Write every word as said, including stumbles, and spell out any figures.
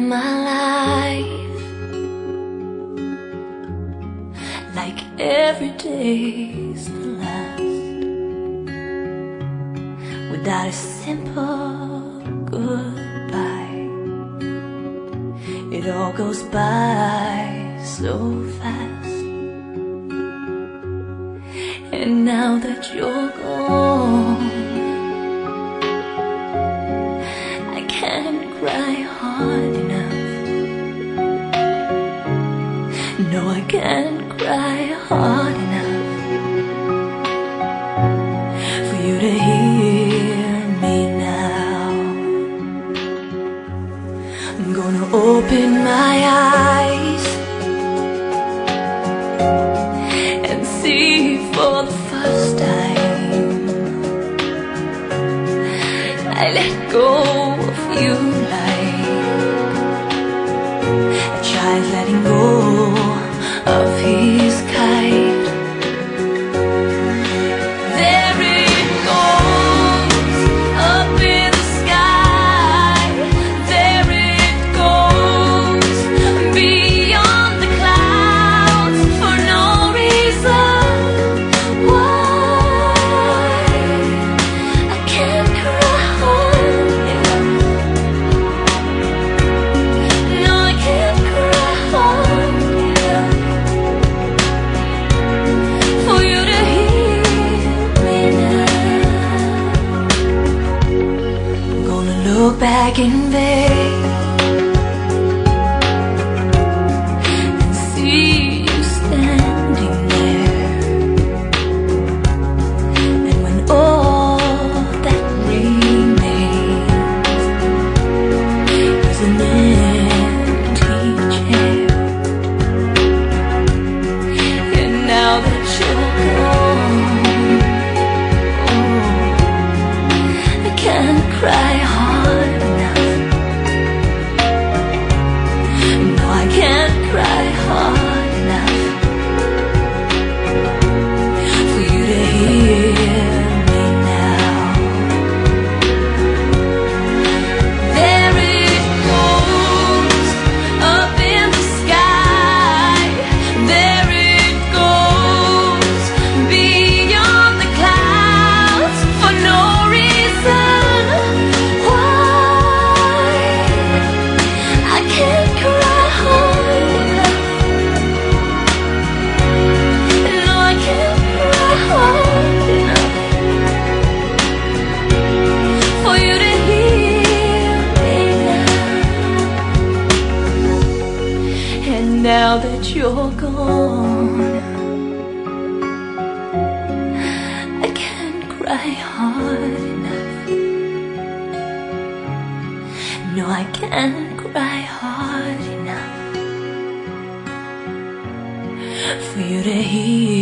in my life, like every day's the last, without a simple goodbye. It all goes by so fast, and now that you're gone, I can't cry hard enough. No, I can't cry hard enough for you to hear me now. I'm gonna open my eyes and see for the first time. I let go of you like a child letting go of his kite. There it goes, up in the sky. There it goes, beyond the clouds, for no reason. Why I can't cry hard enough. No, I can't cry hard enough for you to hear me now. I'm gonna look back in vain and see you standing there. And when all that remains is an empty chair, and now that you're gone, oh, I can't cry hard enough. No, I can't cry hard enough for you to hear me now. There it goes, up in the sky. There it goes, beyond the clouds, for no reason. Why I can't cry hard enough. No, I can't cry hard enough for you to hear me now. And now that you're gone, I can't cry hard enough. No, I can't cry hard enough for you to hear